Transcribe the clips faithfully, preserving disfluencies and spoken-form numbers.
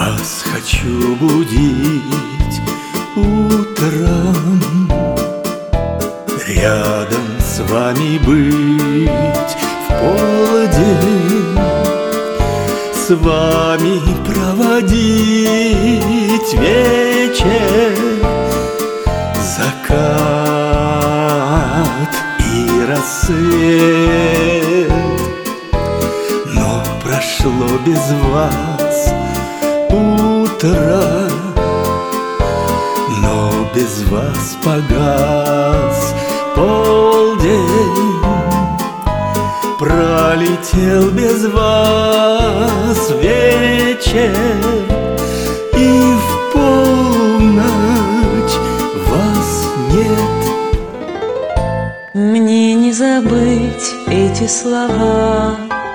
Вас хочу будить утром, рядом с вами быть в полдень, с вами проводить вечер, закат и рассвет. Но прошло без вас утро, но без вас погас полдень. Пролетел без вас вечер, и в полночь вас нет. Мне не забыть эти слова,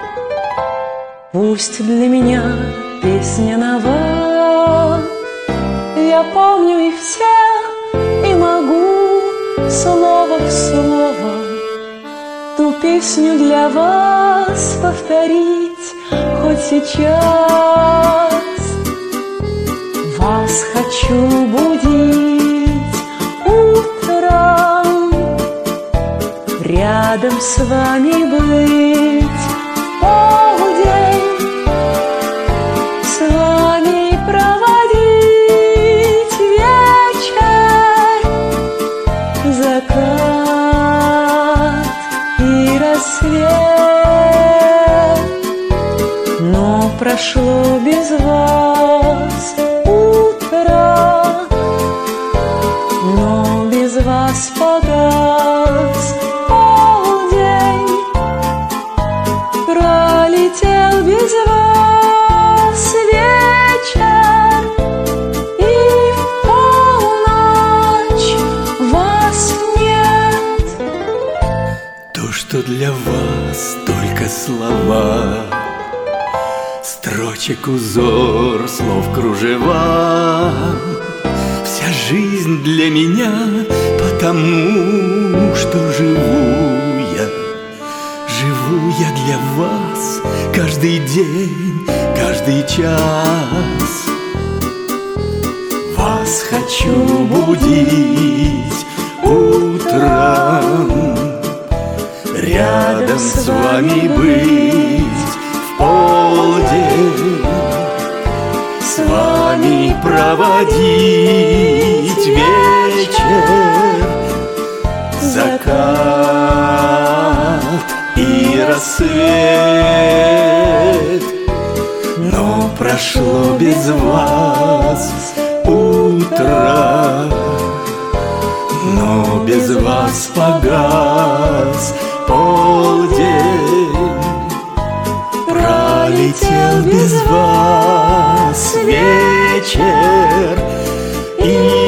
пусть для меня песня нова. Я помню их всех и могу слово в слово ту песню для вас повторить хоть сейчас. Вас хочу будить утром, рядом с вами быть в полдень, с вами проводить вечер, закат и рассвет. Но прошло без вас утро, но без вас погас полдень. Пролетел без вас вечер, и в полночь вас нет. То, что для вас только слова, строчек узор, слов кружева. Вся жизнь для меня потому, что живу я. Живу я для вас каждый день, каждый час. Вас хочу будить утром, рядом с вами быть в полдень, с вами проводить вечер, закат и рассвет. Но прошло без вас утро, но без вас погас полдень. Пролетел без вас вечер, и